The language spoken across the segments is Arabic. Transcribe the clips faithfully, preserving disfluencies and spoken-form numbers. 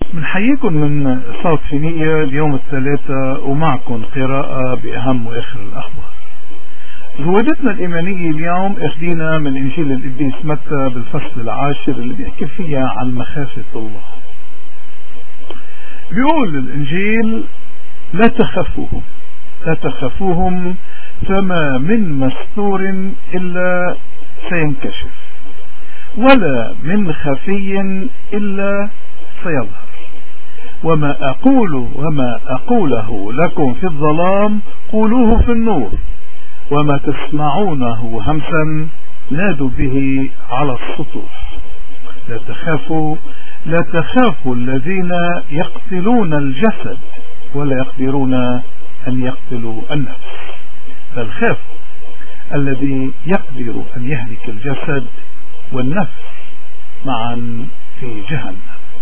بنحييكم من صوت فينيقيا اليوم الثلاثاء ومعكم قراءة بأهم وآخر الأخبار. زودتنا الإيمانية اليوم اخدينا من إنجيل القديس متى بالفصل العاشر اللي بيحكي فيها عن مخافة الله. بيقول الإنجيل: لا تخافوهم لا تخافوهم فما من مستور إلا سينكشف ولا من خفي إلا سيظهر، وما أقول وما أقوله لكم في الظلام قولوه في النور، وما تسمعونه همسا نادوا به على السطوح. لا تخافوا لا تخافوا الذين يقتلون الجسد ولا يقدرون أن يقتلوا النفس، بل خافوا الذي يقدر أن يهلك الجسد والنفس معا في جهنم.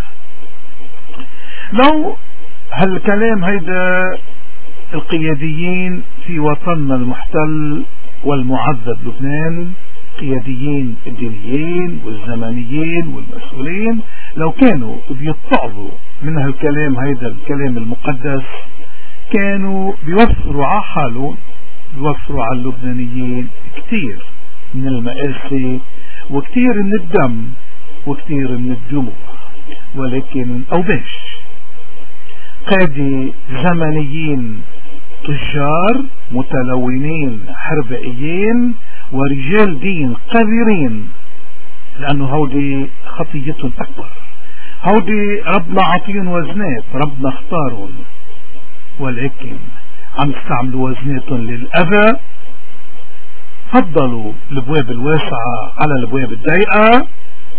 لو هالكلام هيدا القياديين في وطننا المحتل والمعذب لبنان، قياديين الدينيين والزمانيين والمسؤولين، لو كانوا بيتعظوا من هالكلام هيدا الكلام المقدس كانوا بيوفروا على حالهم بيوفروا على اللبنانيين كتير من المآسي وكتير من الدم وكتير من الدموع. ولكن أوباش قادة زمنيين تجار متلونين حربائيين ورجال دين قذرين، لأنه هودي خطيتهم أكبر، هودي ربنا عطيهم وزنات، ربنا اختارهم، ولكن عم يستعملوا وزناتهم للأذى. فضلوا الابواب الواسعة على الابواب الضيقة،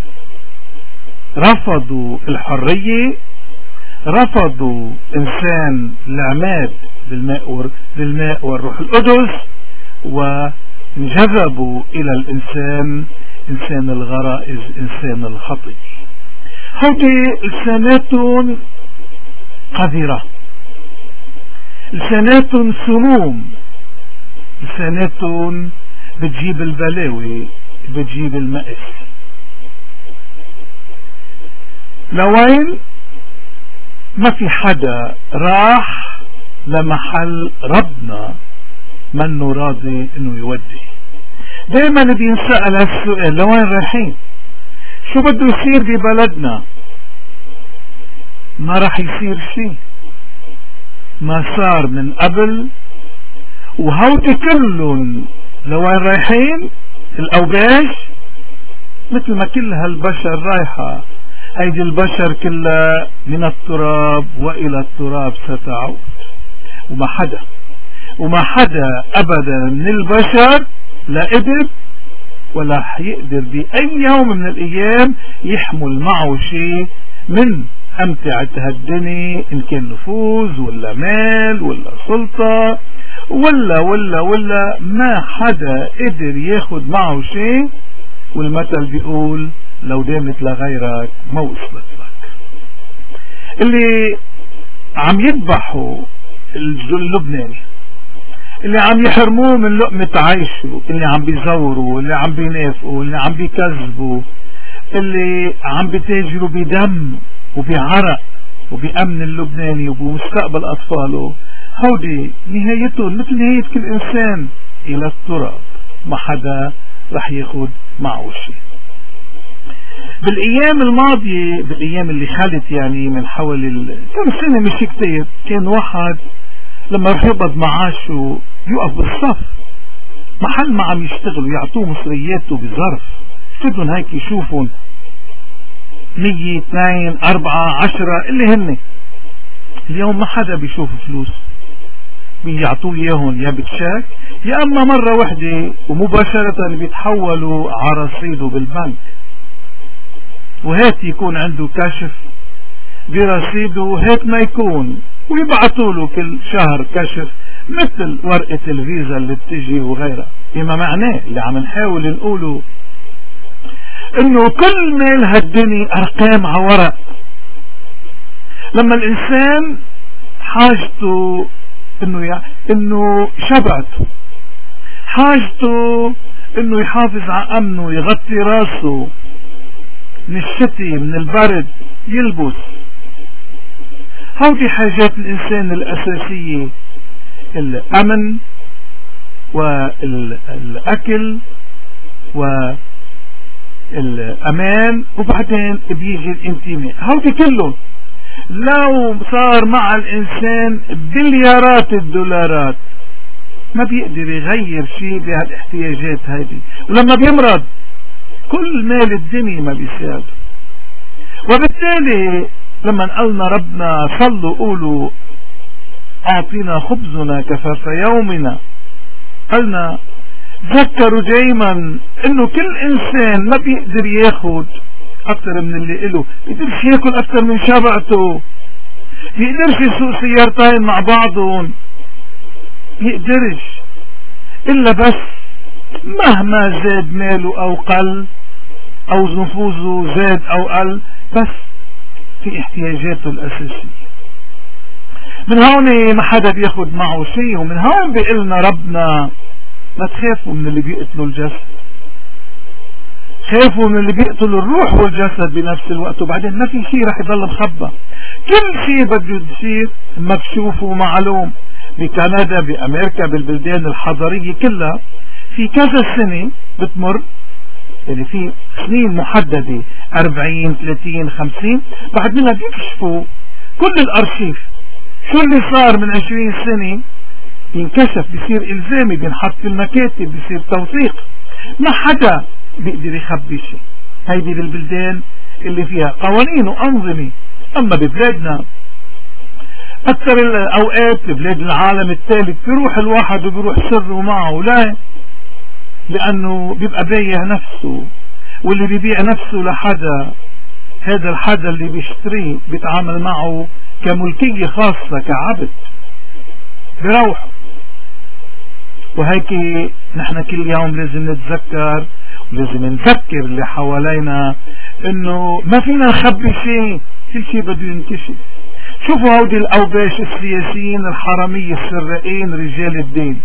رفضوا الحرية، رفضوا إنسان العماد بالماء, بالماء والروح القدس، وانجذبوا إلى الإنسان إنسان الغرائز إنسان الخطية. هودي لساناتهم قذرة، لساناتهم سموم، لساناتهم بتجيب البلاوي بتجيب المآسي. لوين ما في حدا راح لمحل ربنا منه راضي انه يودي. دايما بينسأل هالسؤال: لوين رايحين؟ شو بده يصير ببلدنا؟ ما راح يصير شيء، ما صار من قبل. وهودي كلهم لوين رايحين؟ الأوباش، مثل ما كل هالبشر رايحة. هيدي البشر كلها من التراب وإلى التراب ستعود، وما حدا وما حدا أبدا من البشر لا قدر ولا حيقدر بأي يوم من الأيام يحمل معه شيء من أمتعة هالدنيا، إن كان نفوذ ولا مال ولا سلطة ولا ولا ولا ما حدا قدر ياخد معه شيء. والمثل بيقول: لو دامت لغيرك ما وصلت لك. اللي عم يذبحوا اللبناني، اللي عم يحرموه من لقمة عيشه، اللي عم بيزوروا، اللي عم بينافقوا، اللي عم بيكذبوا، اللي عم بيتاجروا بدم وبعرق وبأمن اللبناني وبمستقبل أطفاله، هودي نهايتهم مثل نهاية كل إنسان، إلى التراب. ما حدا رح ياخد معه شيء. بالأيام الماضية، بالأيام اللي خلت يعني من حوالي كم سنة مش كتير، كان واحد لما رح يقبض معاشه يقف بالصف محل ما عم يشتغلوا، يعطوه مصرياته بظرف، بدهم هيك يشوفون مية اثنين أربعة عشرة اللي هن. اليوم ما حدا بيشوف فلوس، بيعطوه اياهم يا بتشاك يا اما مرة وحدة ومباشرة بيتحولوا على رصيده بالبنك، وهات يكون عنده كشف برصيده هات ما يكون، ويبعثوا له كل شهر كشف مثل ورقة الفيزا اللي بتجي وغيرها. بما معناه اللي عم نحاول نقوله انه كل مال هالدنيا ارقام على ورق. لما الانسان حاجته انه يع... انه شبعته، حاجته انه يحافظ على امنه، يغطي راسه من الشتي من البرد، يلبس هودي حاجات الإنسان الأساسية: الأمن والأكل والأمان، وبعدين بيجي الانتماء. هودي كله لو صار مع الإنسان بليارات الدولارات ما بيقدر يغير شيء بهالاحتياجات هذه، ولما بيمرض كل مال الدنيا ما بيساعد. وبالتالي لما قالنا ربنا صلوا قولوا أعطينا خبزنا كفاف يومنا، قالنا ذكروا دايما انه كل انسان ما بيقدر ياخد اكتر من اللي له، بيقدرش ياكل اكتر من شبعته، بيقدرش يسوق سيارتين مع بعضهم، بيقدرش الا بس مهما زاد ماله او قل او نفوذه زاد او قل، بس في احتياجاته الاساسية. من هون ما حدا بياخد معه شيء، ومن هون بيقلنا ربنا ما تخافوا من اللي بيقتلوا الجسد، خافوا من اللي بيقتلوا الروح والجسد بنفس الوقت، وبعدين ما في شيء رح يضل مخبى، كل شيء بده يصير مكشوف ومعلوم. بكندا، بأمريكا، بالبلدان الحضرية كلها في كذا سنة بتمر، يعني في سنين محددة أربعين ثلاثين خمسين، بعد منها بيكشفوا كل الأرشيف، شو اللي صار من عشرين سنة ينكشف، بيصير إلزامي، بينحط في المكاتب، بيصير توثيق، ما حدا بيقدر يخبي شيء. هيدي بالبلدان اللي فيها قوانين وأنظمة. أما ببلادنا أكثر الأوقات ببلاد العالم الثالث بيروح الواحد وبيروح سره معه، لا، لأنه بيبقى بايع نفسه، واللي بيبيع نفسه لحدا هذا الحدا اللي بيشتريه بيتعامل معه كملكية خاصة، كعبد بروح. وهيك نحن كل يوم لازم نتذكر ولازم نذكر اللي حوالينا انه ما فينا نخبي شيء، كل شيء بده ينكشف. شوفوا هودي الاوباش السياسيين الحرامية السرائين رجال الدين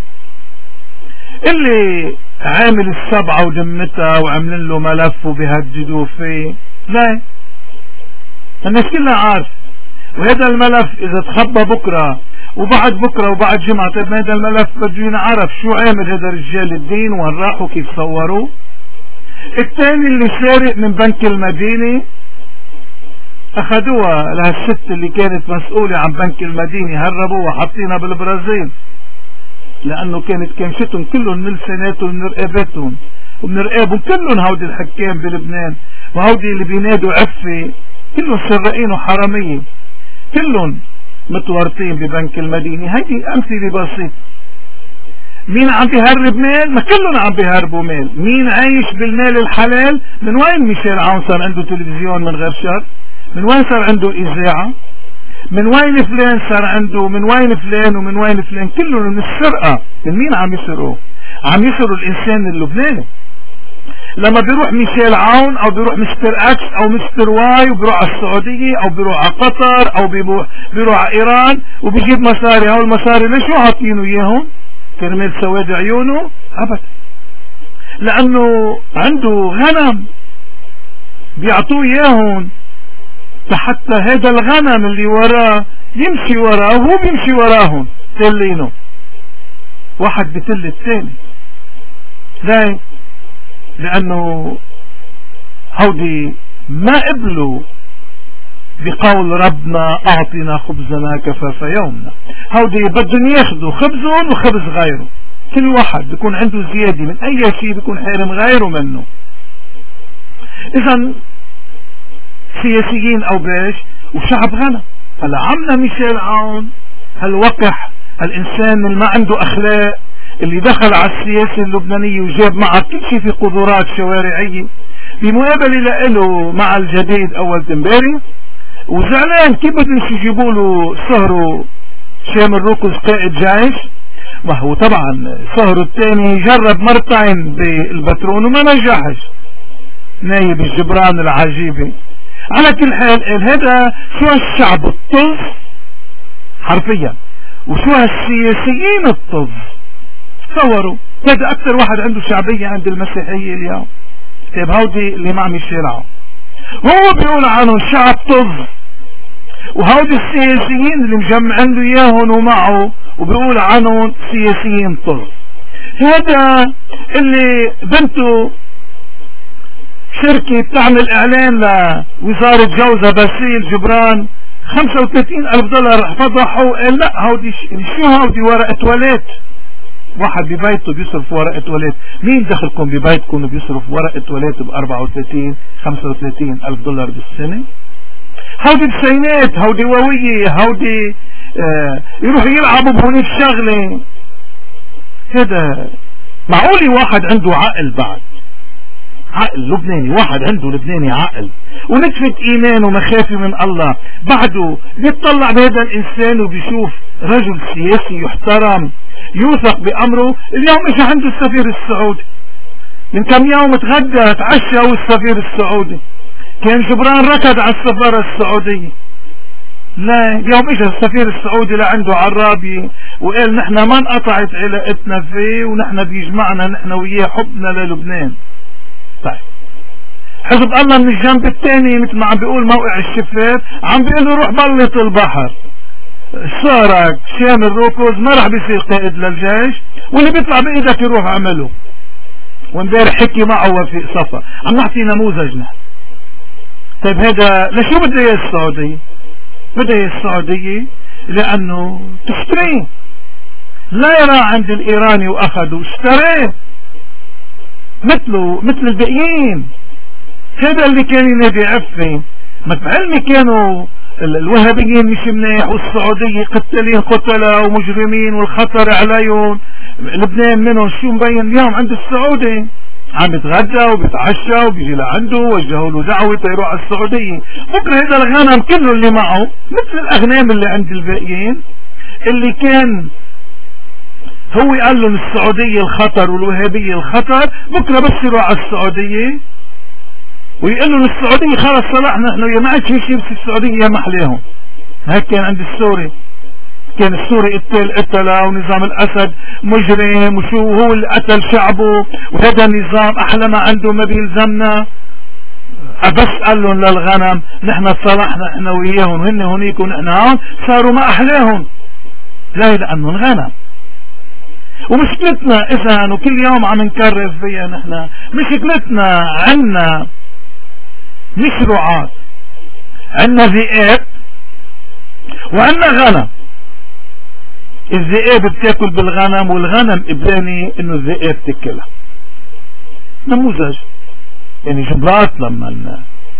اللي عامل السبعة ودمتها وعملن له ملف وبيهددوا فيه، لا، الناس كلها عارف. وهذا الملف اذا تخبى بكرة وبعد بكرة وبعد جمعة، طيب هذا الملف بده ينعرف شو عامل هذا رجال الدين، وين راحوا، كيف صوروا. الثاني اللي سارق من بنك المدينة اخذوها لهالست اللي كانت مسؤولة عن بنك المدينة، هربوها حاطينها بالبرازيل، لانه كانت كمشتهم كلهم من سناتهم من رقابتهم ومن رقابهم كلهم هودي الحكام بلبنان، وهودي اللي بينادوا عفة كلهم سرقين وحرامية، كلهم متورطين ببنك المدينة. هيدي امثلة بسيطة. مين عم بيهرب مال؟ ما كلهم عم بيهربوا مال. مين عايش بالمال الحلال؟ من وين ميشيل عون صار عنده تلفزيون من غير شر؟ من وين صار عنده اذاعة؟ من وين فلان صار عنده؟ من وين فلان ومن وين فلان؟ كلهم من السرقة. من مين عم يسرقوا؟ عم يسرقوا الانسان اللبناني. لما بيروح ميشيل عون او بيروح مستر اكس او مستر واي وبيروح على السعودية او بيروح على قطر او بيروح, بيروح على ايران وبيجيب مصاري، هول المصاري ليش شو عاطينه اياهم؟ كرمال سواد عيونه؟ ابدا، لانه عنده غنم بيعطوه اياهم لحتى هذا الغنم اللي وراه يمشي وراه وهو بيمشي وراهم تلينه، واحد بتل الثاني. لا، لانه هودي ما قبلوا بقول ربنا اعطينا خبزنا كفاف يومنا. هودي بدهم ياخذوا خبزهم وخبز غيره، كل واحد بيكون عنده زيادة من اي شيء بيكون حارم غيره منه. اذا سياسيين او باش وشعب غنى. هلا عمنا ميشيل عون هالوقح، هالانسان اللي ما عنده اخلاق، اللي دخل على السياسة اللبنانية وجاب معه كل شيء في قدرات شوارعية، بمقابلة لإله مع الجديد اول تنباري، وزعلان كيف بدهم يجيبوا له صهره شامل روكوز قائد جيش. ما هو طبعا صهره الثاني جرب مرتين بالبترون وما نجحش، نايب الجبران العجيبة. على كل حال هذا شو الشعب الطز حرفيا، وشو هالسياسيين الطز. تصوروا هذا اكثر واحد عنده شعبية عند المسيحية اليوم. طيب هودي اللي مع ميشيل عون، هو بيقول عنه شعب طز، وهودي السياسيين اللي مجمعين له اياهم ومعه وبيقول عنهم سياسيين طرف. هذا اللي بنته شركة بتعمل اعلان لوزارة جوزة باسيل جبران خمسة وثلاثين الف دولار فضحوا وقال لا هودي شو هودي ورقة تواليت. واحد ببيته بيصرف ورقة تواليت، مين دخلكم ببيتكم بيصرف ورقة تواليت ب أربعة وثلاثين خمسة وثلاثين الف دولار بالسنة؟ هودي بسينات، هودي ووية، هودي آه يروحوا يلعبوا بهونيك شغلة. هذا معقولي واحد عنده عقل بعد عقل لبناني، واحد عنده لبناني عقل ونكفة ايمان ومخافة من الله بعده بيطلع بهذا الانسان وبيشوف رجل سياسي يحترم يوثق بامره. اليوم اجى عنده السفير السعودي من كم يوم تغدى تعشى هو السفير السعودي، كان جبران ركض على السفارة السعودية. لا اليوم اجى السفير السعودي لعنده عرابي وقال نحن ما انقطعت علاقتنا فيه ونحن بيجمعنا نحن وياه حبنا للبنان. طيب حزب الله من الجنب الثاني مثل ما عم بيقول موقع الشفاف عم بيقول له روح بلط البحر. سارك شامل روكوز ما راح بيصير قائد للجيش واللي بيطلع بايدك يروح اعمله. وامبارح حكي معه وفيق صفا، عم نعطي نموذجنا. طيب هذا لشو بده اياه السعودية؟ بده اياه السعودية لانه تشتريه، لا يرى عند الايراني واخذوا اشتريه مثله مثل الباقيين. هذا اللي كان ينادي عفي. ما بعلمي كانوا الوهابيين مش منيح والسعودية قتالين قتلة ومجرمين والخطر عليهم، لبنان منهم شو مبين اليوم عند السعودي عم يتغدى وبيتعشى وبيجي لعنده وجهوا له دعوة يروح على السعودية. بكره هذا الغنم كله اللي معه مثل الاغنام اللي عند الباقيين اللي كان هو قال لهم السعودية الخطر والوهابية الخطر، بكره بس يروح على السعودية ويقول لهم السعودية خلص صلاح نحن ما عادش شيء بس السعودية محليهم. هيك كان عند السوري، كان السوري قتل قتله ونظام الاسد مجرم وشو هو اللي قتل شعبه وهذا النظام احلى ما عنده ما بيلزمنا. بس قال لهم للغنم نحن صلحنا احنا وياهم وهن هونيك ونحن هون صاروا ما احلاهم. لا لانه غنم. ومشكلتنا اذا وكل يوم عم نكرر فيها نحن مشكلتنا عنا مش رعاة، عنا ذئاب وعنا غنم. الذئاب بتاكل بالغنم والغنم اباني انه الذئاب تاكلها. نموذج يعني جبرات لما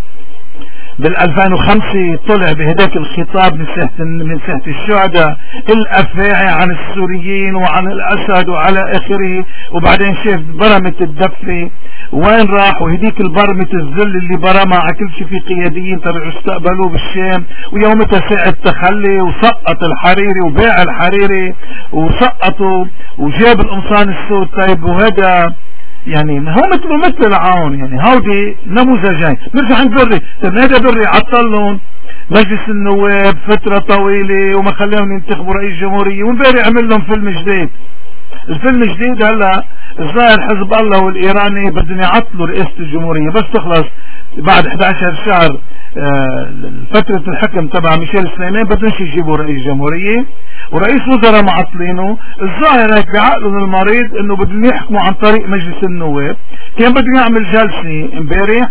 بال ألفين وخمسة طلع بهداك الخطاب من ساحة من ساحة الشهداء الافاعي عن السوريين وعن الاسد وعلى اخره، وبعدين شاف برمة الدفة وين راح وهديك البرمة الذل اللي برمها على كل شيء في قياديين طلعوا استقبلوه بالشام، ويومتها ساعة تخلي وسقط الحريري وباع الحريري وسقطوا وجاب القمصان السود. طيب وهذا يعني هو مثله مثل العون، يعني هودي نموذجين. نرجع عند بري، طيب هذا بري عطلهم مجلس النواب فترة طويلة وما خلاهم ينتخبوا رئيس جمهورية، وامبارح عمل لهم فيلم جديد. الفيلم الجديد هلا الظاهر حزب الله والايراني بدهم يعطلوا رئاسة الجمهورية بس تخلص بعد احد عشر شهر آه فترة الحكم تبع ميشيل سليمان بدهم يجيبوا رئيس جمهورية، ورئيس وزراء معطلينه. الظاهر هيك بعقلهم المريض انه بدهم يحكموا عن طريق مجلس النواب. كان بده يعمل جلسة امبارح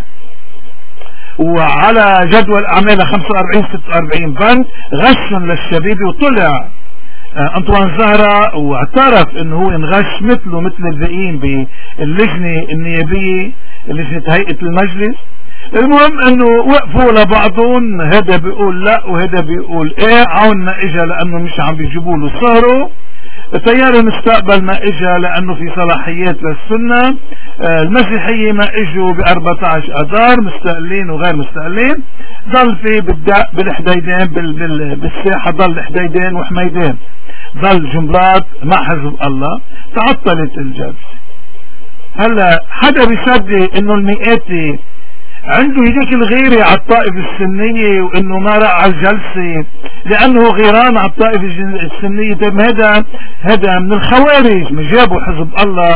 وعلى جدول اعمالها خمسة وأربعين ستة وأربعين بند غشهم للشبيبة، وطلع انطوان زهرة واعترف انه هو انغش مثله مثل الباقيين باللجنة النيابية لجنة هيئة المجلس. المهم انه وقفوا لبعضهم، هذا بيقول لا وهذا بيقول ايه. عوننا اجا لانه مش عم بيجيبوا له صهره، التيار المستقبل ما اجا لانه في صلاحيات للسنة، المسيحية ما اجوا ب أربعة عشر اذار مستقلين وغير مستقلين. ضل في بالدق بالحديدين بال بال بالساحة ضل حديدين وحميدين، ضل جملات مع حزب الله. تعطلت الجلسة. هلا حدا بيصدق انه المئاتي عنده هديك الغيرة على الطائفة السنية وانه ما راح على الجلسة لانه غيران على الطائفة السنية؟ طيب هذا هذا من الخوارج. ما جابوا حزب الله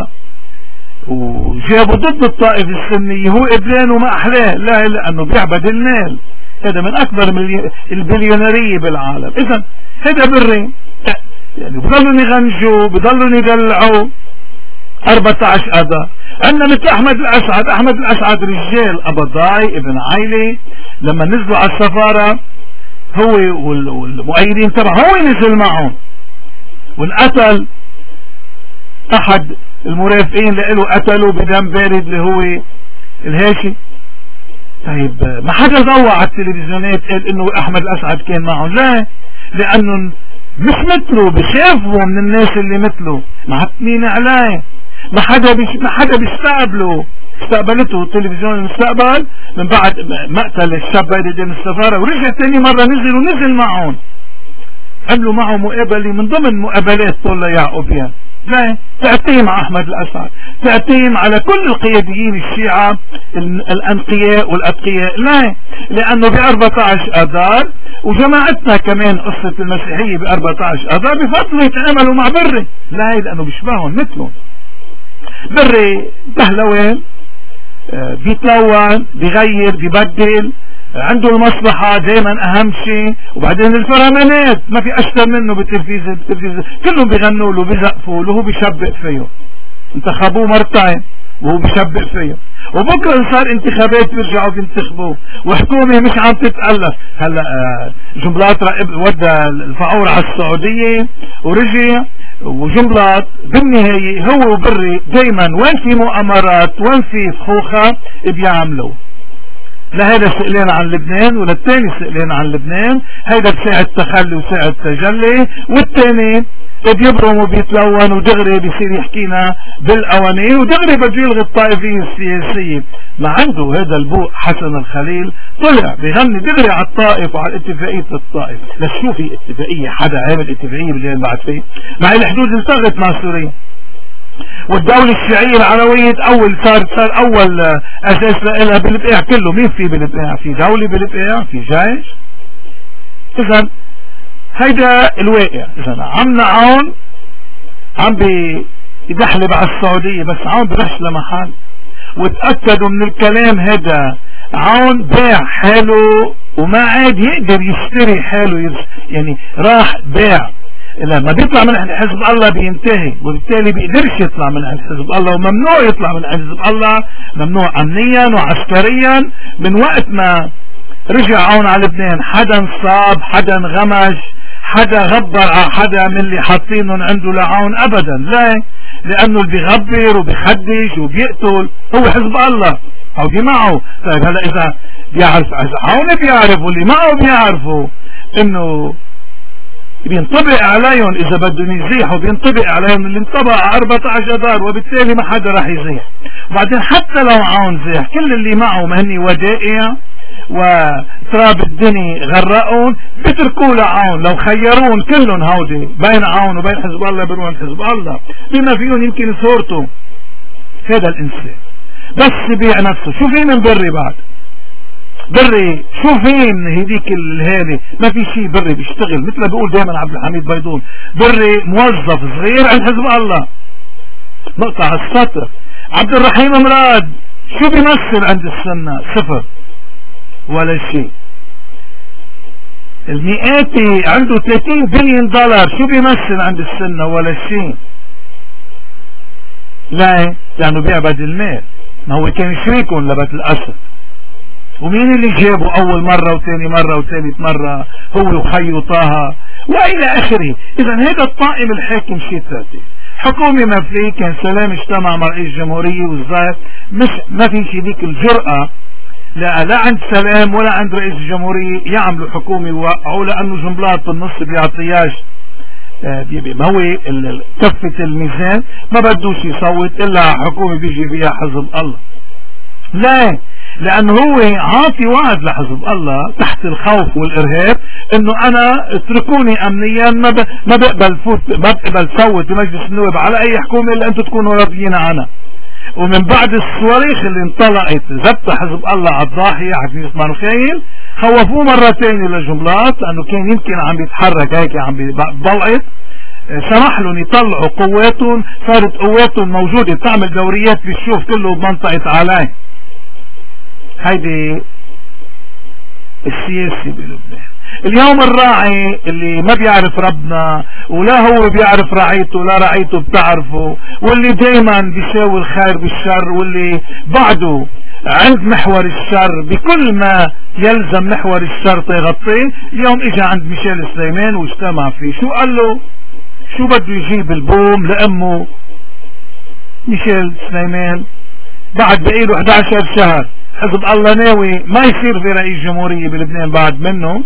وجابوا ضد الطائفة السنية، هو ابلان وما احلاه، لا لانه بيعبد المال. هذا من اكبر البليونيرية بالعالم. اذا هذا بري يعني بضلوا يغنجوا بضلوا يدلعوا أربعة عشر أذار. عندنا مثل أحمد الأسعد. أحمد الأسعد رجال أبضاي ابن عيلي لما نزلوا على السفارة هو والمؤيدين تبعه هو نزل معهم وانقتل أحد المرافقين لإله قتلوا بدم بارد اللي هو الهاشي. طيب ما حدا ضوى على التلفزيونات قال إنه أحمد الأسعد كان معهم؟ لا، لأنه مش مثله، بخافوا من الناس اللي مثله، معتمين عليه، ما حدا بيش ما حدا بيستقبله. استقبلته التلفزيون المستقبل من بعد مقتل الشاب قدام السفارة، ورجع تاني مرة نزل ونزل معهم، عملوا معه مقابلة من ضمن مقابلات طول يعقوبيان. لا، تعتيم على أحمد الأسعد، تعتيم على كل القياديين الشيعة الأنقياء والأتقياء. لا، لأنه ب أربعة عشر أذار وجماعتنا كمان قصة المسيحية ب أربعة عشر أذار بفضلوا يتعاملوا مع بري. لا، لأنه بيشبههم مثلهم. بري بهلوان، بيتلون، بيغير، بيبدل، عنده المصلحة دائما اهم شيء. وبعدين الفرمانات ما في اشطر منه بالتلفزيون، بالتلفزيون كلهم بيغنوا له بيزقفوا له وهو بيشبق فيه. انتخبوه مرتين وهو بيشبق فيه، وبكره صار انتخابات بيرجعوا بينتخبوه، وحكومة مش عم تتألف. هلا جنبلاط ودى الفعور على السعودية ورجع، وجنبلاط بالنهاية هو وبري دايما وين في مؤامرات وين في فخوخة بيعملوا. لهذا سئلين عن لبنان وللتاني سئلين عن لبنان، هيدا بساعة تخلي وساعة تجلي، والتاني بيبرم وبيتلون ودغري بيصير يحكينا بالقوانين ودغري بده يلغي الطائفية السياسية. ما عنده هذا البوق حسن الخليل طلع بيغني دغري على الطائف وعلى اتفاقية الطائف. لشوفي اتفاقية حدا عامل اتفاقية باللي بعد فيه مع الحدود التغت مع سوريا، والدولة الشيعية العلوية اول صار صار اول اساس لها بالبقاع كله. مين في بالبقاع؟ في دولة بالبقاع، في جيش. اذا هيدا الواقع. اذا عمنا عون عم بيدحلب على السعودية، بس عون برش لمحل. وتأكدوا من الكلام هذا، عون باع حاله وما عاد يقدر يشتري حاله، يعني راح باع. لما بيطلع من عند حزب الله بينتهي، وبالتالي بيقدرش يطلع من عند حزب الله، وممنوع يطلع من عند حزب الله، ممنوع امنيا وعسكريا. من وقت ما رجع عون على لبنان حدا انصاب، حدا انغمش، حدا غبر على حدا من اللي حاطينهم عنده لعون ابدا. لا، لانه اللي بيغبر وبيخدش وبيقتل هو حزب الله او دي معه. طيب هلا اذا بيعرف عون بيعرف واللي معه بيعرفوا انه بينطبق عليهم، اذا بدهم يزيحوا بينطبق عليهم اللي انطبق على أربعة عشر أذار، وبالتالي ما حدا راح يزيح. وبعدين حتى لو عون زيح، كل اللي معه مهني ودائع وتراب الدنيا غرقون بتركوا لعون. لو خيرون كلهم هودي بين عون وبين حزب الله بيروحوا حزب الله، بما فيهم يمكن صورته هذا الانسان بس بيع نفسه. شو في من بري بعد؟ بري شو في من هديك الهالي؟ ما في شيء. بري بيشتغل مثل ما بيقول دائما عبد الحميد بيضون، بري موظف صغير عند حزب الله. نقطع السطر. عبد الرحيم مراد شو بيمثل عند السنة؟ صفر ولا شيء. المئاتي عنده ثلاثين بليون دولار، شو بيمثل عند السنة؟ ولا شيء. لا، لانه بيعبد المال، ما هو كان شريكهم لبيت الاسد. ومين اللي جابه اول مرة وثاني مرة وثالث مرة؟ هو وخيه طه والى اخره. اذا هذا الطائم الحاكم شيء ثالثي. حكومة ما في، كان سلام اجتمع مع رئيس الجمهورية والظاهر مش ما في شي ذيك الجرأة لا لا عند سلام ولا عند رئيس الجمهورية يعملوا حكومة يوقعوا، لانه جنبلاط بالنص بيعطياش بيبي ما هو كفة الميزان، ما بدوش يصوت الا حكومة بيجي فيها حزب الله. لا، لانه هو عاطي وعد لحزب الله تحت الخوف والارهاب انه انا اتركوني امنيا، ما ما بقبل فوت ما بقبل صوت بمجلس النواب على اي حكومة الا انتم تكونوا راضيين عنها. ومن بعد الصواريخ اللي انطلقت زبط حزب الله على الضاحية على كنيسة مانوخيل، خوفوه مرة تانية لجنبلاط لانه كان يمكن عم بيتحرك هيك عم بيضلقت، سمح لهم يطلعوا قواتهم، صارت قواتهم موجودة تعمل دوريات بالشوف كله بمنطقة علي. هيدي السياسي بلبنان. اليوم الراعي اللي ما بيعرف ربنا ولا هو بيعرف رعيته ولا رعيته بتعرفه، واللي دايما بيساوي الخير بالشر، واللي بعده عند محور الشر بكل ما يلزم محور الشر تغطيه، اليوم اجى عند ميشيل سليمان واجتمع فيه. شو قال له؟ شو بده يجيب البوم لأمه ميشيل سليمان بعد بقيله احد عشر شهر. حزب الله ناوي ما يصير في رئيس جمهورية بلبنان بعد منه.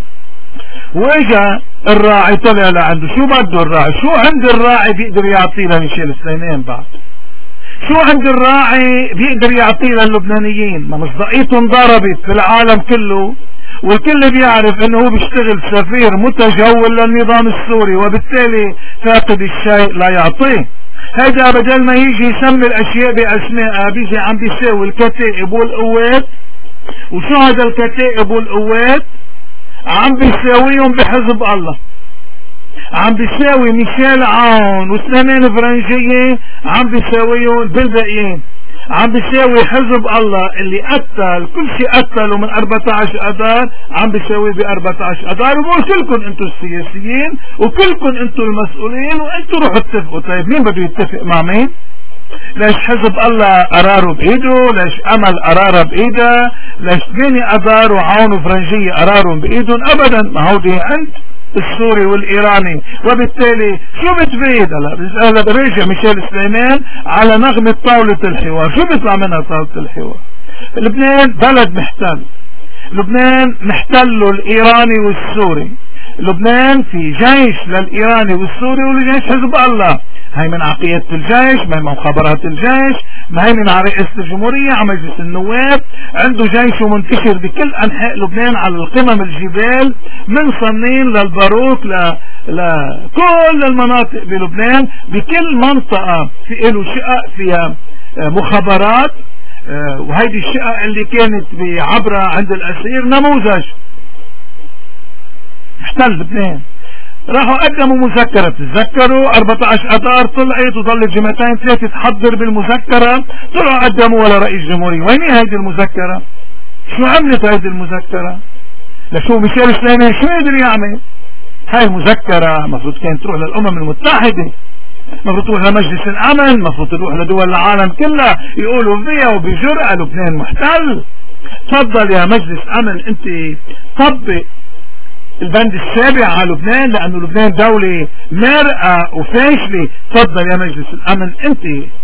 واجا الراعي طلع لعنده. شو بده الراعي؟ شو عند الراعي بيقدر يعطيه لميشيل سليمان بعد؟ شو عند الراعي بيقدر يعطيه للبنانيين؟ ما مصداقيته انضربت في العالم كله، والكل بيعرف انه هو بيشتغل سفير متجول للنظام السوري، وبالتالي فاقد الشيء لا يعطيه. هيدا بدل ما يجي يسمي الاشياء باسماء بيجي عم بيساوي الكتائب والقوات. وشو هذا الكتائب والقوات؟ عم بيساويهم بحزب الله، عم بيساوي ميشيل عون وسليمان فرنجية، عم بيساويهم بالباقيين، عم بيساوي حزب الله اللي قتل كل شيء قتله من أربعة عشر اذار، عم بيساوي ب أربعة عشر اذار. وبقول كلكم انتم السياسيين وكلكم انتم المسؤولين وانتم روحوا اتفقوا. طيب مين بده يتفق مع مين؟ ليش حزب الله قراره بايده؟ ليش امل قراره بايدها؟ ليش ثمانية اذار وعون وفرنجية قرارهم بايدهم؟ ابدا، ما هودي عند السوري والايراني. وبالتالي شو بتفيد؟ هلا هلا برجع ميشيل سليمان على نغمة طاولة الحوار. شو بيطلع منها طاولة الحوار؟ لبنان بلد محتل، لبنان محتله الايراني والسوري، لبنان في جيش للايراني والسوري ولجيش حزب الله. هي من عقيدة الجيش، ما هي من مخابرات الجيش، ما هي من على رئاسة الجمهورية، على مجلس النواب. عنده جيش منتشر بكل أنحاء لبنان على القمم الجبال، من صنين للباروك لكل المناطق بلبنان. بكل منطقة في له شقق فيها مخابرات، وهيدي الشقق اللي كانت بعبرة عند الأسير نموذج. احتل لبنان. راحوا قدموا مذكرة، تتذكروا أربعة عشر اذار طلعت وظلت جمعتين ثلاثة تحضر بالمذكرة، طلعوا قدموا ولا رئيس جمهورية. وين هيدي المذكرة؟ شو عملت هيدي المذكرة؟ لشو ميشيل سليمان شو قدر يعمل؟ هاي المذكرة مفروض كانت تروح للأمم المتحدة، مفروض تروح لمجلس الأمن، مفروض تروح لدول العالم كلها يقولوا فيها وبجرأة لبنان محتل. تفضل يا مجلس أمن انت طبق البند السابع على لبنان، لأنه لبنان دولة مرأة وفاشلة. تفضل يا مجلس الأمن انت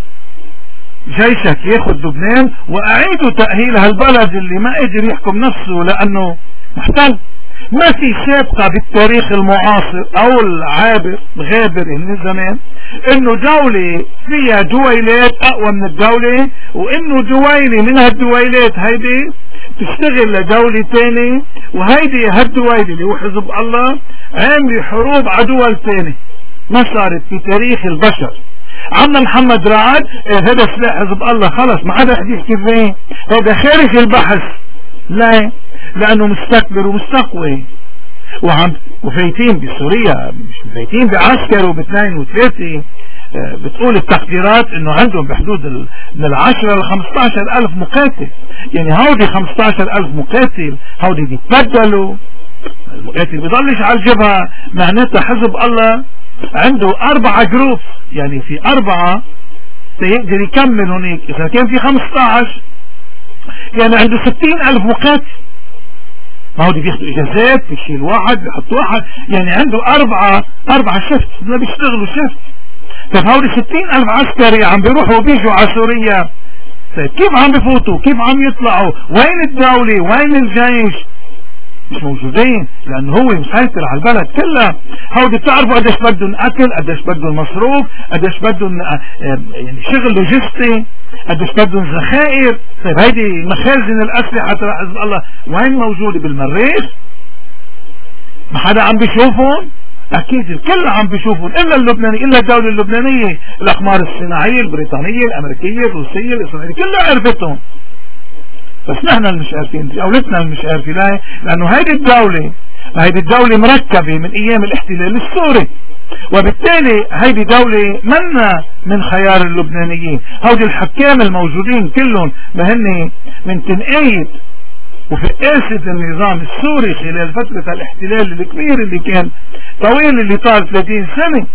جيشك ياخد لبنان وأعيدوا تأهيل هالبلد اللي ما قدر يحكم نفسه لأنه محتل. ما في سابقة بالتاريخ المعاصر او العابر غابر من الزمان انه دولة فيها دويلات اقوى من الدولة، وانه دويلة من هالدويلات هيدي تشتغل لدولة تاني، وهيدي هالدويلة اللي هو حزب الله عامل حروب عدول تاني ما صارت في تاريخ البشر. عمنا محمد رعد هذا سلاح حزب الله، خلص ما حدا حد يحكي فيه، هذا خارج البحث. لا، لانه مستكبر ومستقوي وعم وفايتين بسوريا، مش فايتين بعسكر وباثنين وثلاثة. بتقول التقديرات انه عندهم بحدود من العشرة لخمسة عشر الف مقاتل. يعني هودي خمسة عشر الف مقاتل هودي بيتبدلوا، المقاتل بيضلش على الجبهة. معناتها حزب الله عنده اربعة جروب، يعني في اربعة سيقدر يكمل هناك. اذا كان في خمسة عشر يعني عنده ستين الف مقاتل. ما هو دي بياخدوا اجازات، بيشيل واحد بيحط واحد، يعني عنده اربعة اربعة شفت ما بيشتغلوا شفت. طيب هودي ستين الف عسكري عم بيروحوا وبيجوا على سوريا. طيب كيف عم بفوتوا؟ كيف عم يطلعوا؟ وين الدولة؟ وين الجيش؟ مش موجودين، لانه هو مسيطر على البلد كلها. هودي بتعرفوا قديش بدهم اكل، قديش بدهم مصروف، قديش بدهم يعني شغل لوجستي، قديش بدهم ذخائر. طيب هيدي مخازن الاسلحه تبع حزب الله وين موجوده؟ بالمريخ؟ ما حدا عم بيشوفهم؟ اكيد الكل عم بيشوفهم الا اللبناني، الا الدوله اللبنانيه، الاقمار الصناعيه البريطانيه الامريكيه الروسيه الاسرائيليه كلها عرفتهم، بس نحن اللي مش عارفين، دولتنا اللي مش عارفين. لانه هيدي الدولة هيدي الدولة مركبة من ايام الاحتلال السوري، وبالتالي هيدي دولة منا من خيار اللبنانيين. هودي الحكام الموجودين كلهم ما هن من تنقيد وفقاسة النظام السوري خلال فترة الاحتلال الكبير اللي كان طويل اللي طال ثلاثين سنة.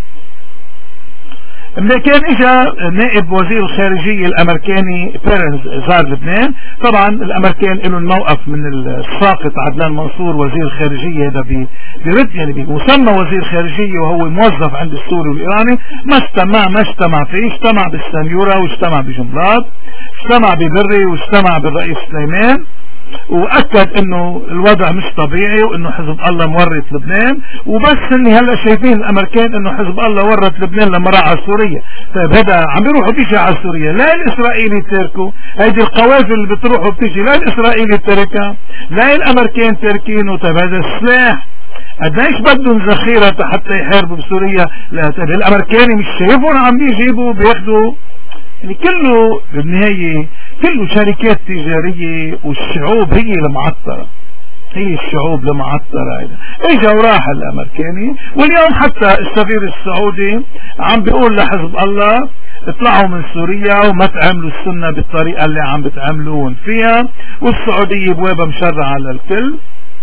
كان اجا نائب وزير الخارجية الامريكاني بيرز زار لبنان. طبعا الامريكان لهم الموقف من الساقط عدنان منصور وزير الخارجية، هذا برد يعني بمسمى وزير خارجية وهو موظف عند السوري والايراني. ما اجتمع ما اجتمع فيه، اجتمع بالسنيورة واجتمع بجنبلاط، اجتمع ببري واجتمع بالرئيس سليمان، واكد انه الوضع مش طبيعي وانه حزب الله مورط لبنان. وبس اني هلا شايفين الامريكان انه حزب الله ورط لبنان لما راح على سوريا. طيب هذا عم بيروحوا بيجي على سوريا، لا الاسرائيلي تركوا هيدي القوافل اللي بتروح وبتيجي، لا الاسرائيلي تركها، لا الامريكان تركينه. طيب هذا السلاح قديش بدهم ذخيرة حتى يحاربوا بسوريا؟ لا طيب الامريكاني مش شايفهم عم بيجيبوا بياخذوا، يعني كله بالنهاية كله شركات تجارية، والشعوب هي المعطرة، هي الشعوب المعطرة. اجا وراح الامريكاني، واليوم حتى السفير السعودي عم بيقول لحزب الله اطلعوا من سوريا وما تعملوا السنة بالطريقة اللي عم بتعملون فيها، والسعودية بوابة مشرعة على الكل.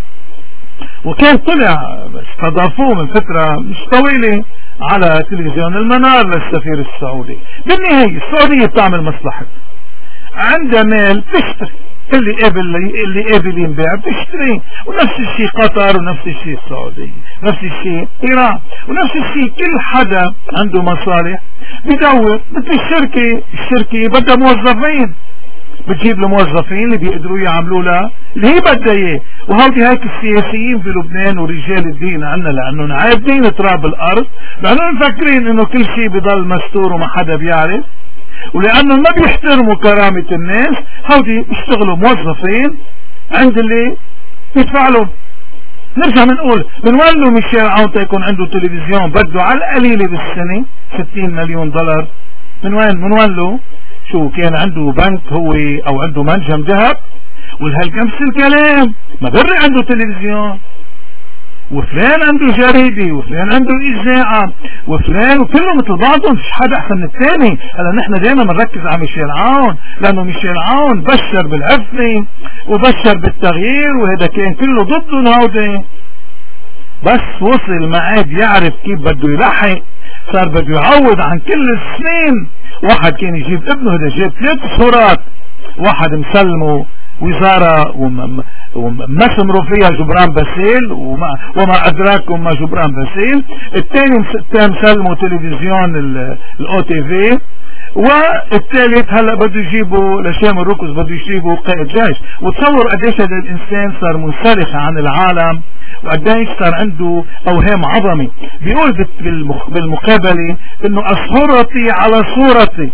وكان طلع استضافوه من فترة مش طويلة على تلفزيون المنار للسفير السعودي. بالنهاية السعودية بتعمل مصلحة، عندها مال تشتري، اللي قابل اللي قابل ينباع بتشتري. ونفس الشيء قطر، ونفس الشيء السعودية، نفس الشيء ايران، ونفس الشيء كل حدا عنده مصالح بدور. مثل الشركة، الشركة بدها موظفين، بتجيب الموظفين اللي بيقدروا يعملوا لها اللي هي بدها اياه. وهودي هيك السياسيين في لبنان ورجال الدين عنا، لانه عايبين تراب الارض، لانه مفكرين انه كل شيء بضل مستور وما حدا بيعرف، ولانه ما بيحترموا كرامة الناس. هودي بيشتغلوا موظفين عند اللي بيدفع لهم. نرجع بنقول من وين له ميشيل عون تيكون عنده تلفزيون بده على القليلة بالسنة ستين مليون دولار؟ من وين من وين له؟ شو كان عنده بنك هو او عنده منجم ذهب؟ والهالكمس الكلام ما بري عنده تلفزيون، وفلان عنده جريدة، وفلان عنده إذاعة، وفلان، وكله مثل بعضهم، مش حدا أحسن من الثاني. هلا نحن دائما بنركز على ميشيل عون لأنه ميشيل عون بشر بالعفة وبشر بالتغيير، وهذا كان كله ضدهم هودي. بس وصل معاد يعرف كيف بده يلحق، صار بده يعوض عن كل السنين. واحد كان يجيب ابنه، هذا جاب ثلاث صورات، واحد مسلمه وزارة ومسمروا فيها جبران باسيل وما, وما أدراكم ما جبران باسيل. الثاني مسلموا تلفزيون الاو تي في، والثالث هلا بده يجيبوا لشام الركز بده يجيبوا قائد جيش. وتصور قديش هذا الانسان صار منسلخ عن العالم، وقديش صار عنده اوهام عظمه. بيقول بالمقابله انه اصهرتي على صورتي،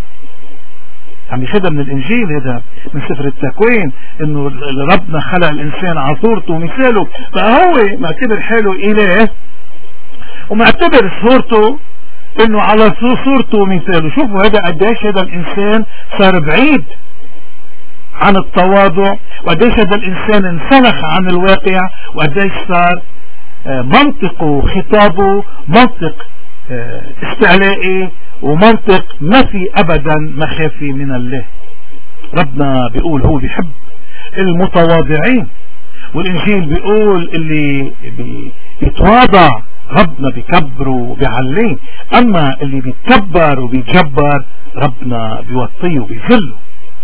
عم ياخدها من الانجيل، هذا من سفر التكوين، انه ربنا خلق الانسان على صورته ومثاله. فهو معتبر حاله اله ومعتبر صورته انه على صورته ومثاله. شوفوا هذا قديش هذا الانسان صار بعيد عن التواضع، وقديش هذا الانسان انسلخ عن الواقع، وقديش صار منطقه وخطابه منطق استعلائي ومنطق ما في ابدا مخافي من الله. ربنا بيقول هو بيحب المتواضعين، والانجيل بيقول اللي بيتواضع ربنا بيكبره وبيعليه، اما اللي بيتكبر وبيتجبر ربنا بيوطيه وبيذله.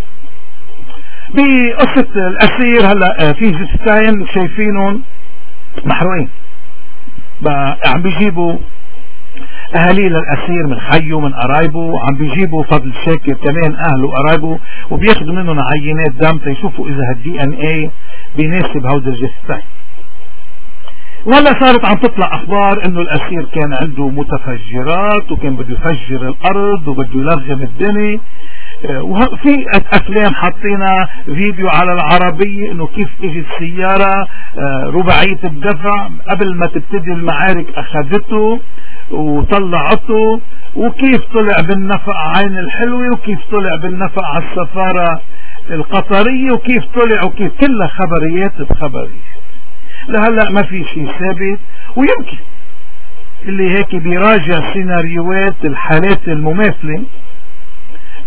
بقصة الاسير هلا في جثتين شايفينهم محروقين، عم بيجيبوا اهالي للاسير من خيه من قرايبه، عم بيجيبوا فضل شاكر كمان اهله وقرايبه، وبياخذوا منهم عينات دم تيشوفوا اذا هالدي ان اي بيناسب هودي الجثتين. وهلا صارت عم تطلع اخبار انه الاسير كان عنده متفجرات وكان بده يفجر الارض وبده يلغم الدنيا. وفي افلام حاطينا فيديو على العربية انه كيف اجت سيارة رباعية الدفع قبل ما تبتدي المعارك اخذته وطلعته، وكيف طلع بالنفق عين الحلوة، وكيف طلع بالنفق على السفارة القطرية، وكيف طلع وكيف، كلها خبريات بخبريات. لهلا ما في شيء ثابت، ويمكن اللي هيك بيراجع سيناريوهات الحالات المماثلة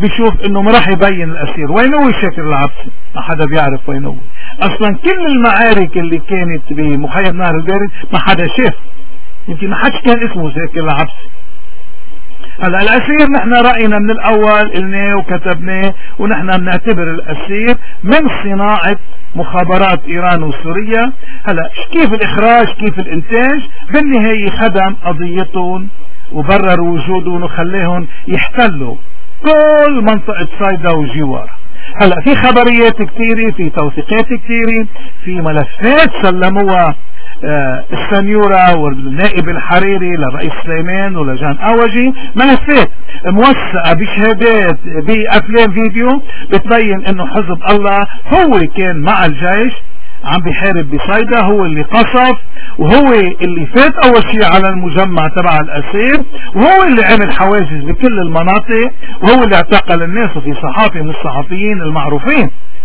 بيشوف انه ما راح يبين الاسير وين هو شاكر العبسي، ما حدا بيعرف وين هو اصلا. كل المعارك اللي كانت بمخيم نهر البارد ما حدا شاف، يمكن ما حدش كان اسمه شاكر العبسي. هلا الاسير نحن رأينا من الاول قلناه وكتبناه، ونحن بنعتبر الاسير من صناعة مخابرات ايران وسوريا. هلا كيف الاخراج كيف الانتاج، بالنهاية خدم قضيتهم وبرر وجودهم وخليهم يحتلوا كل منطقة صيدا وجوارها. هلا في خبريات كثيرة، في توثيقات كثيرة، في ملفات سلموها آه السنيورة والنائب الحريري للرئيس سليمان ولجان أوجي، ملفات موثقة بشهادات بأفلام فيديو بتبين انه حزب الله هو كان مع الجيش عم بيحارب بصيدا، هو اللي قصف وهو اللي فات اول شيء على المجمع تبع الاسير، وهو اللي عمل حواجز بكل المناطق، وهو اللي اعتقل الناس. وفي صحافي من الصحفيين المعروفين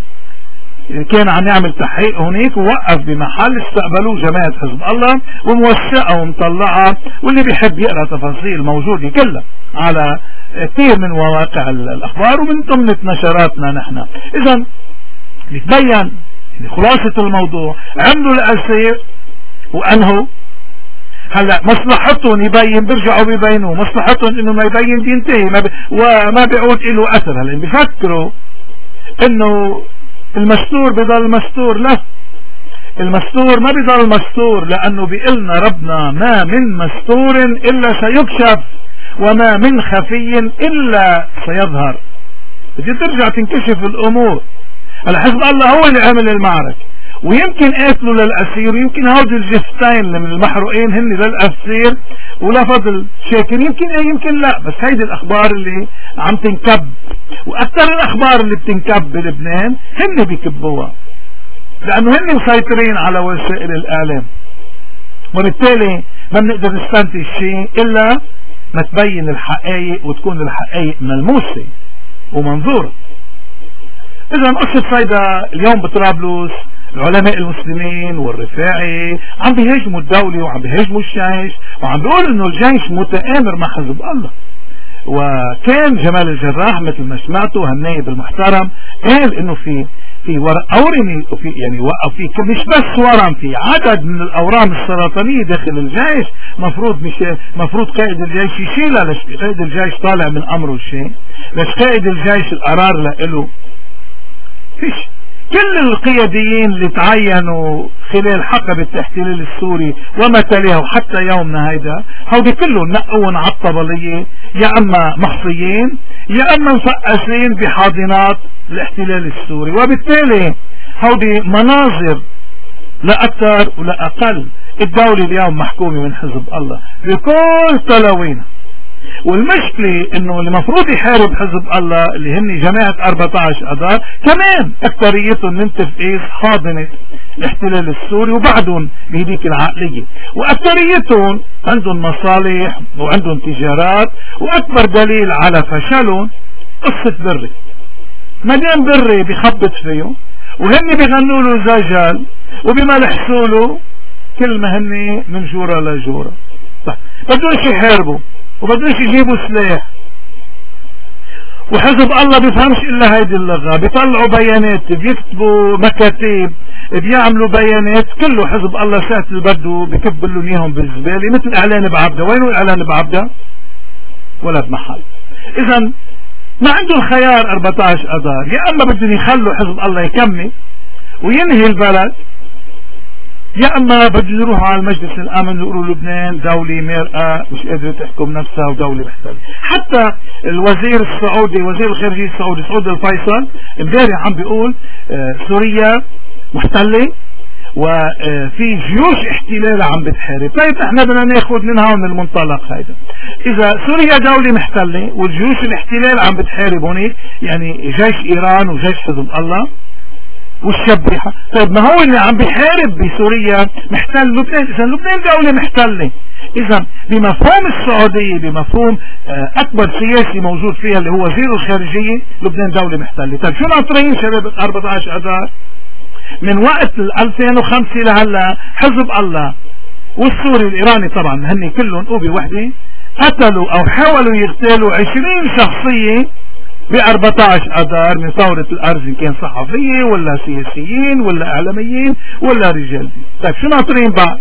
كان عم يعمل تحقيق هناك ووقف بمحل استقبلوه جماعة حزب الله وموثقة ومطلعة، واللي بيحب يقرأ تفاصيل موجودة كلها على كثير من مواقع الاخبار ومن ضمن نشراتنا نحن. اذا بتبين خلاصة الموضوع، عملوا الاسير وانهوا. هلا مصلحتهم يبين بيرجعوا بيبينوا، مصلحتهم انه ما يبين بينتهي ما بي وما بيعود له اثر. هلا بيفكروا انه المستور بضل مستور، لا، المستور ما بضل مستور، لانه بيقلنا ربنا ما من مستور الا سيكشف وما من خفي الا سيظهر. بدي ترجع تنكشف الامور. هلا حزب الله هو اللي عمل المعركة، ويمكن قاتلوا للأسير، ويمكن هودي الجثتين من المحروقين هن للأسير ولفضل شاكر، يمكن ايه يمكن لا، بس هيدي الأخبار اللي عم تنكب، وأكثر الأخبار اللي بتنكب بلبنان هن بيكبوها، لأنه هن مسيطرين على وسائل الإعلام، وبالتالي ما بنقدر نستنتج شيء إلا ما تبين الحقائق وتكون الحقائق ملموسة ومنظورة. إذا قصة صيدا اليوم بطرابلس العلماء المسلمين والرفاعي عم بيهاجموا الدولة وعم بيهاجموا الجيش، وعم بيقولوا انه الجيش متآمر مع حزب الله. وكان جمال الجراح مثل ما سمعتوا هالنائب المحترم قال انه في في اورام وفي يعني وفي مش بس ورم، في عدد من الاورام السرطانيه داخل الجيش، مفروض مش مفروض قائد الجيش يشيلها. ليش قائد الجيش طالع من امره شيء؟ ليش قائد الجيش القرار له؟ فيش. كل القياديين اللي تعينوا خلال حقبة الاحتلال السوري وما تليه وحتى يومنا هيدا هودي كلهم نقون على الطبلية، يا اما محصيين يا اما مفقسين بحاضنات الاحتلال السوري. وبالتالي هودي مناظر لا اكثر ولا اقل. الدولة اليوم محكومة من حزب الله بكل تلاوينها، والمشكلة انه اللي مفروض يحارب حزب الله اللي هن جماعة أربعة عشر اذار كمان اكتريتهم من تفقيس حاضنة الاحتلال السوري وبعدهم بهديك العقلية، واكتريتهم عندهم مصالح وعندهم تجارات. واكبر دليل على فشلهم قصة بري، مدام بري بخبط فيهم وهن بيغنوا له زجل وبملحسوا له كل ما هن من جورة لجورة. طيب بدوش يحاربوا وبدوش يجيبوا سلاح، وحزب الله بيفهمش الا هيدي اللغة، بيطلعوا بيانات، بيكتبوا مكاتيب، بيعملوا بيانات، كله حزب الله ساعة اللي بده بكب لهم اياهم بالزبالة، مثل اعلان بعبده. وينه الاعلان بعبده؟ ولا بمحل. اذا ما عنده الخيار أربعة عشر اذار، يا اما بدهم يخلوا حزب الله يكمل وينهي البلد، يا اما بدهم يروحوا على المجلس الامن ويقولوا لبنان دولة مرأة مش قادرة تحكم نفسها ودولة محتلة. حتى الوزير السعودي وزير الخارجية السعودي سعود الفيصل امبارح عم بيقول آه سوريا محتلة وفي جيوش احتلال عم بتحارب. طيب احنا بدنا ناخذ من هون المنطلق هيدا، اذا سوريا دولة محتلة والجيوش الاحتلال عم بتحارب هونيك، يعني جيش ايران وجيش حزب الله والشبيحة. طيب ما هو اللي عم بيحارب بسوريا محتل لبنان، اذا لبنان دولة محتلة. اذا بمفهوم السعودية، بمفهوم اكبر سياسي موجود فيها اللي هو وزير الخارجية، لبنان دولة محتلة. طيب شو ناطرين شباب أربعة عشر اذار؟ من وقت ألفين وخمسة لهلا حزب الله والسوري الايراني طبعا هن كلهم قوبة وحدة قتلوا او حاولوا يغتالوا عشرين شخصية ب أربعة عشر أذار من ثورة الأرز، إن كان صحفيين ولا سياسيين ولا إعلاميين ولا رجال دين. طيب شو ناطرين بعد؟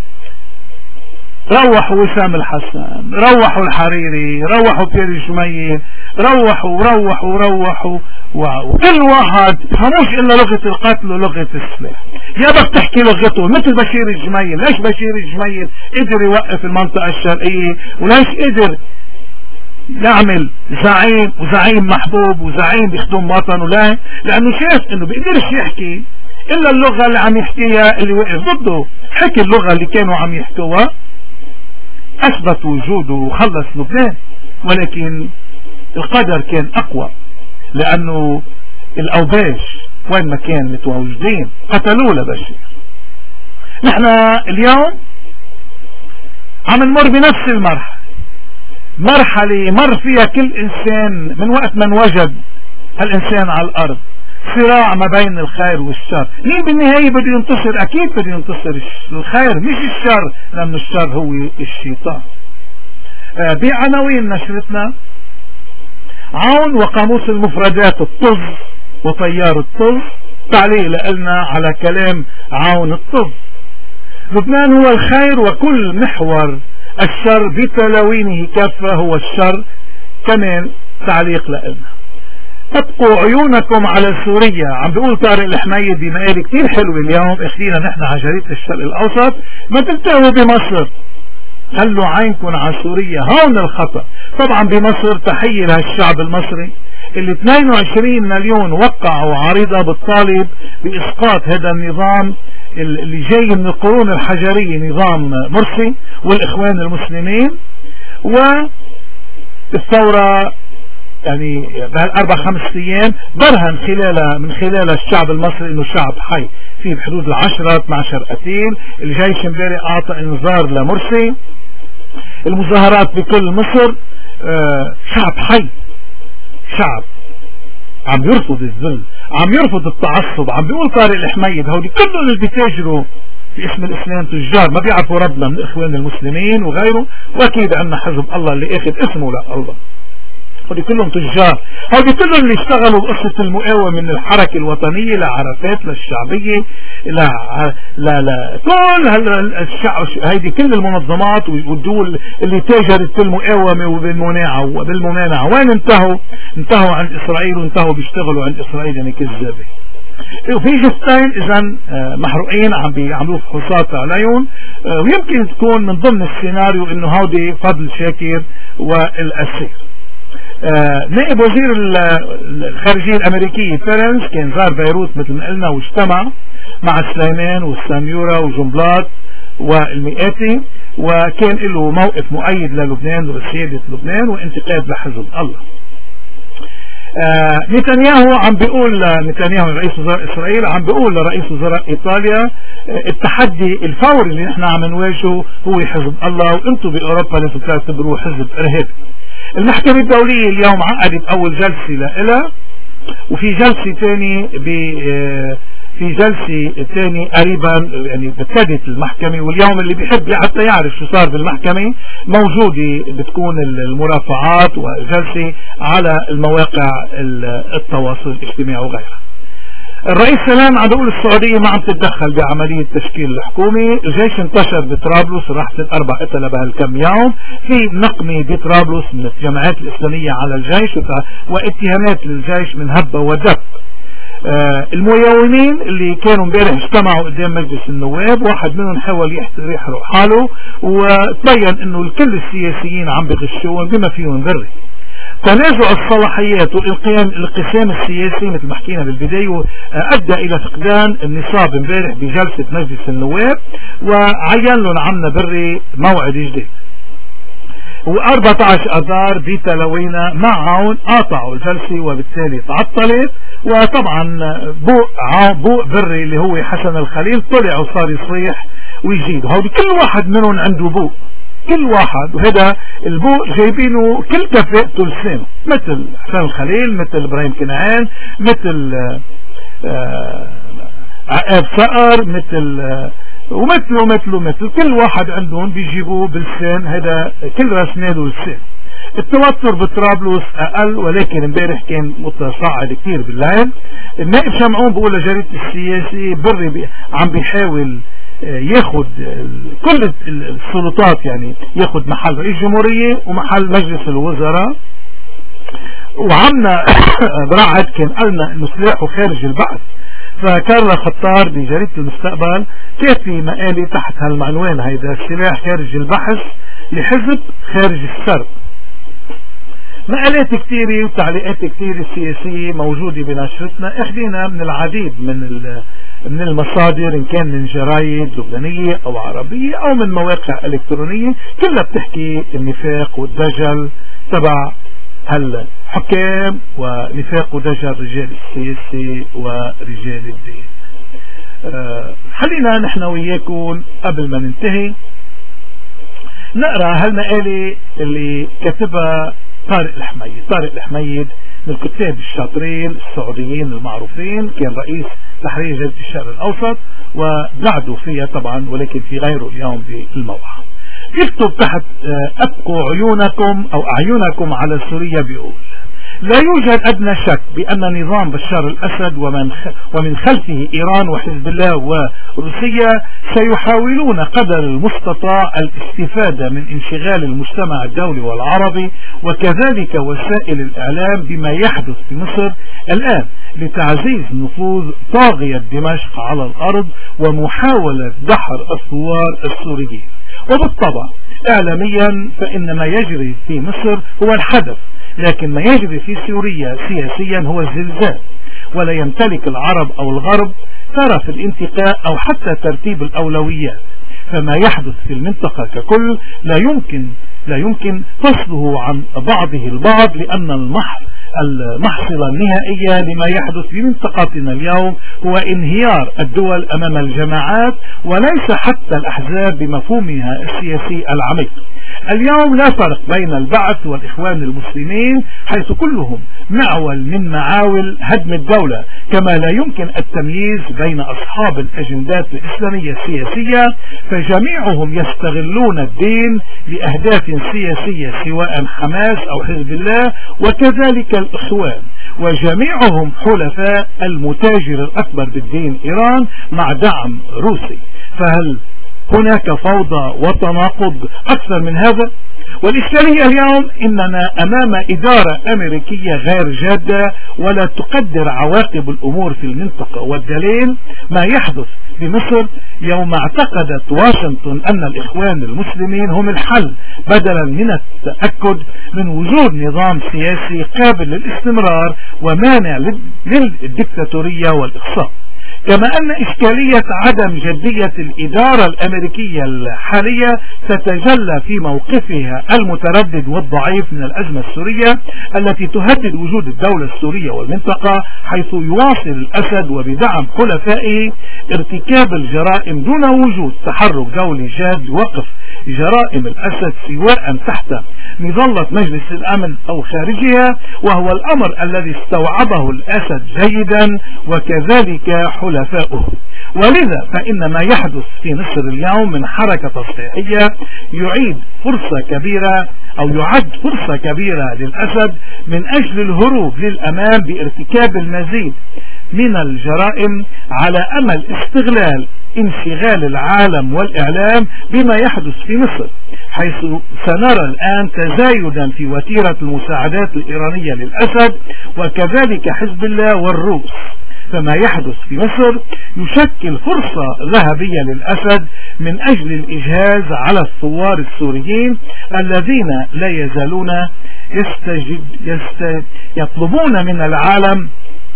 روحوا وسام الحسن، روحوا الحريري، روحوا بيير جميل، روحوا روحوا روحوا وكل واحد فهموش إلا لغة القتل ولغة السلاح. يا بس تحكي لغته مثل بشير الجميل. ليش بشير الجميل قدر يوقف المنطقة الشرقية؟ وليش قدر يعمل زعيم وزعيم محبوب وزعيم بيخدم وطنه؟ ليه؟ لأنه شاف إنه بيقدرش يحكي إلا اللغة اللي عم يحكيها اللي وقف ضده. حكي اللغة اللي كانوا عم يحكوها، أثبت وجوده وخلص لبنان. ولكن القدر كان أقوى، لأنه الأوباش وين ما كان متواجدين قتلوه لبشير. نحن اليوم عم نمر بنفس المرحلة، مرحلة مر فيها كل إنسان من وقت من وجد هالإنسان على الأرض، صراع ما بين الخير والشر. مين بالنهاية بده ينتصر؟ أكيد بده ينتصر الخير مش الشر، لأن الشر هو الشيطان. آه بعناوين نشرتنا: عون وقاموس المفردات الطز وطيار الطز، تعليق لنا على كلام عون الطز. لبنان هو الخير وكل محور الشر بتلاوينه كافة هو الشر. كمان تعليق لنا: ابقوا عيونكم على سوريا. عم بيقول طارق الحميد بمقال كتير حلو اليوم، اخذينا نحن على جريدة الشرق الاوسط: ما تلتهوا بمصر، خلوا عينكم على سوريا، هون الخطأ. طبعا بمصر تحية لهالشعب المصري اللي اثنين وعشرين مليون وقعوا عريضة بالطالب بإسقاط هذا النظام اللي جاي من القرون الحجرية، نظام مرسي والإخوان المسلمين. والثورة يعني بهالأربع خمس أيام برهن خلالها من خلال الشعب المصري إنه شعب حي، في بحدود العشرة اثني عشر قتيل. الجيش امبارح أعطى إنذار لمرسي. المظاهرات بكل مصر، آه شعب حي، شعب عم يرفض الذل، عم يرفض التعصب. عم بيقول طارق الحميد: هودي كلهم اللي بيتاجروا باسم الإسلام تجار، ما بيعرفوا ربنا من إخوان المسلمين وغيره، وأكيد عندنا حزب الله اللي أخذ اسمه لا الله، هذي كلهم تجار. هذي كلهم اللي اشتغلوا بقصة المقاومة من الحركة الوطنية لعرفات للشعبية لا لا لا كل هالشعب، هيدي كل المنظمات والدول اللي تاجرت بالمقاومة وبالمناعة وبالممانعة. وين انتهوا؟ انتهوا عند إسرائيل، وانتهوا بيشتغلوا عند إسرائيل يعني كذابة. وفي جثتين اذا محروقين عم بيعملوا فحوصات عليهم، ويمكن تكون من ضمن السيناريو انه هودي فضل شاكر والاسير. آه نائب وزير الخارجية الأمريكية فيرنس كان زار بيروت مثل ما قلنا، واجتمع مع سليمان والساميورا وجنبلاط والمئاتي، وكان له موقف مؤيد للبنان ورسالة لبنان وانتقاد لحزب الله. آه نتنياهو عم بيقول نتنياهو رئيس وزراء إسرائيل عم بيقول لرئيس وزراء إيطاليا: آه التحدي الفوري اللي نحن عم نواجهه هو حزب الله، وانتم بأوروبا لازم تعتبروه حزب إرهابي. المحكمة الدولية اليوم عقدت أول جلسة لها، وفي جلسة ثاني في جلسة ثاني قريبا يعني ابتدت المحكمة. واليوم اللي بيحب حتى يعرف شو صار بالمحكمة موجودة بتكون المرافعات وجلسة على المواقع التواصل الاجتماعي وغيرها. الرئيس سلام عم بيقول السعودية ما عم تتدخل بعملية تشكيل الحكومة. الجيش انتشر بطرابلس، راح اربع قتلة بهالكم يوم، في نقمة بطرابلس من الجماعات الإسلامية على الجيش واتهامات للجيش من هبة ودب. آه الميومين اللي كانوا امبارح اجتمعوا قدام مجلس النواب، واحد منهم حاول يحرق حاله، وتبين انه الكل السياسيين عم بغشون بما فيهم ذري. تنازع الصلاحيات والقيام القسام السياسي مثل ما حكينا بالبداية ادى الى فقدان النصاب امبارح بجلسة مجلس النواب، وعين له عمنا بري موعد جديد. وأربعة عشر اذار بتلوينا معهم قاطعوا الجلسة وبالتالي تعطلت. وطبعا بوق بوق بري اللي هو حسن الخليل طلع وصار يصيح ويجيد. هودي كل واحد منهم عنده بوق، كل واحد، وهذا البوق جايبينه كل كفاءته لسانه، مثل حسن الخليل، مثل ابراهيم كنعان، مثل عقاب صقر، مثل ومثله مثله مثل كل واحد عندهم بيجيبوه بلسان، هذا كل راس ماله لسان. التوتر بطرابلس اقل، ولكن امبارح كان متصاعد كثير بالليل. النائب شمعون بقول لجريدة السياسي بري بي عم بيحاول ياخد كل السلطات، يعني ياخد محل رئيس جمهورية ومحل مجلس الوزراء، وعمنا برعد كان قالنا انه سلاحه خارج البعث. فكارلا خطار بجريدة المستقبل كافي مقالي تحت هالمعنوان هيدا: السلاح خارج البحث لحزب خارج السرب. مقالات كتيرة وتعليقات كتيرة سياسية موجودة بنشرتنا، اخذنا من العديد من من المصادر، ان كان من جرايد لبنانية او عربية او من مواقع الكترونية، كلها بتحكي النفاق والدجل تبع الحكام ونفاق ودجل رجال السياسة ورجال الدين. أه خلينا نحن وياكم قبل ما ننتهي نقرأ هالمقالة اللي كتبها طارق الحميد. طارق الحميد من الكتاب الشاطرين السعوديين المعروفين، كان رئيس تحرير جريدة الشرق الأوسط وبعده فيها طبعا، ولكن في غيره اليوم بالموعى. يكتب تحت أبقوا عيونكم أو أعينكم على سوريا، بيقول: لا يوجد أدنى شك بأن نظام بشار الأسد ومن ومن خلفه إيران وحزب الله وروسيا سيحاولون قدر المستطاع الاستفادة من انشغال المجتمع الدولي والعربي وكذلك وسائل الإعلام بما يحدث في مصر الآن لتعزيز نفوذ طاغية دمشق على الأرض ومحاولة دحر الثوار السوريين. وبالطبع إعلاميا فإن ما يجري في مصر هو الحدث، لكن ما يجري في سوريا سياسيا هو الزلزال، ولا يمتلك العرب أو الغرب طرف الانتقاء أو حتى ترتيب الأولويات، فما يحدث في المنطقة ككل لا يمكن لا يمكن فصله عن بعضه البعض، لأن المحر المحصلة النهائية لما يحدث في منطقتنا اليوم هو انهيار الدول أمام الجماعات وليس حتى الأحزاب بمفهومها السياسي العميق. اليوم لا فرق بين البعث والإخوان المسلمين، حيث كلهم معول من معاول هدم الدولة، كما لا يمكن التمييز بين أصحاب الأجندات الإسلامية السياسية، فجميعهم يستغلون الدين لأهداف سياسية سواء حماس أو حزب الله وكذلك الإخوان، وجميعهم حلفاء المتاجر الأكبر بالدين إيران مع دعم روسي. فهل هناك فوضى وتناقض أكثر من هذا؟ والإشكالية اليوم إننا أمام إدارة أمريكية غير جادة ولا تقدر عواقب الأمور في المنطقة، والدليل ما يحدث بمصر يوم اعتقدت واشنطن أن الإخوان المسلمين هم الحل بدلا من التأكد من وجود نظام سياسي قابل للاستمرار ومانع للدكتاتورية والإقصاء. كما أن إشكالية عدم جدية الإدارة الأمريكية الحالية تتجلى في موقفها المتردد والضعيف من الأزمة السورية التي تهدد وجود الدولة السورية والمنطقة، حيث يواصل الأسد وبدعم حلفائه ارتكاب الجرائم دون وجود تحرك دولي جاد لوقف جرائم الأسد سواء تحت مظلة مجلس الأمن أو خارجها، وهو الأمر الذي استوعبه الأسد جيدا وكذلك حلفاؤه. ولذا فإن ما يحدث في مصر اليوم من حركة تصحيحية يعيد فرصة كبيرة أو يعد فرصة كبيرة للأسد من أجل الهروب للأمام بارتكاب المزيد من الجرائم على أمل استغلال انشغال العالم والإعلام بما يحدث في مصر، حيث سنرى الآن تزايدا في وتيرة المساعدات الإيرانية للأسد وكذلك حزب الله والروس. فما يحدث في مصر يشكل فرصة ذهبية للأسد من أجل الإجهاز على الثوار السوريين الذين لا يزالون يستجد يست يطلبون من العالم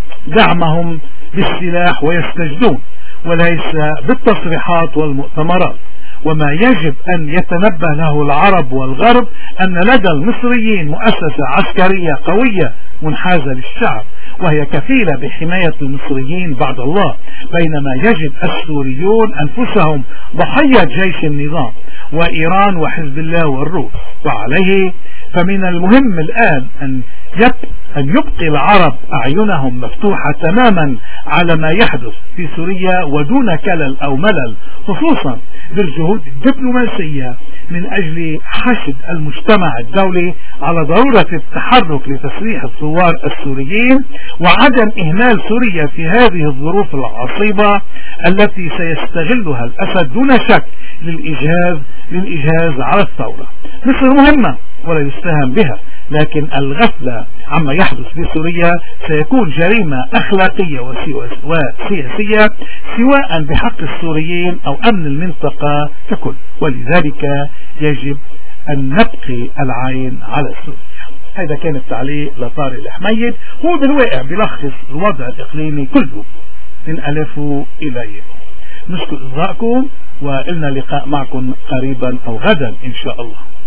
دعمهم بالسلاح ويستجدون وليس بالتصريحات والمؤتمرات. وما يجب أن يتنبه له العرب والغرب أن لدى المصريين مؤسسة عسكرية قوية منحازة للشعب وهي كفيلة بحماية المصريين بعد الله، بينما يجد السوريون أنفسهم ضحية جيش النظام وإيران وحزب الله والروس. وعليه فمن المهم الآن أن يب أن يبقي العرب أعينهم مفتوحة تماما على ما يحدث في سوريا ودون كلل أو ملل، خصوصا بالجهود الدبلوماسية من أجل حشد المجتمع الدولي على ضرورة التحرك لتسريح الثوار السوريين وعدم إهمال سوريا في هذه الظروف العصيبة التي سيستغلها الأسد دون شك للإجهاز للإجهاز على الثورة. مصر مهمة ولا يستهان بها، لكن الغفلة عما يحدث في سوريا سيكون جريمة أخلاقية وسياسية سواء بحق السوريين أو أمن المنطقة ككل، ولذلك يجب أن نبقي العين على سوريا. هذا كان التعليق لطارق الحميد، هو بالواقع بيلخص الوضع الإقليمي كله من ألفه إلى ياء. نشكر إصغائكم وإلنا لقاء معكم قريبا أو غدا إن شاء الله.